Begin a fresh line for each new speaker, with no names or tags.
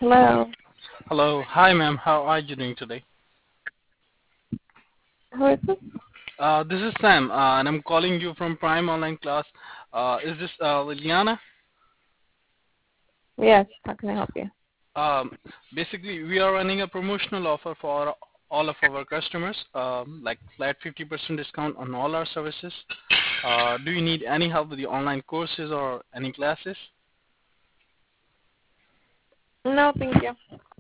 Hello.
Hello. Hi, ma'am. How are you doing today?
Who is this?
This is Sam, and I'm calling you from Prime Online Class. Is this Liliana?
Yes. How can I help you?
Um, Basically, we are running a promotional offer for all of our customers, like flat 50% discount on all our services. Do you need any help with the online courses or any classes?
No, thank you.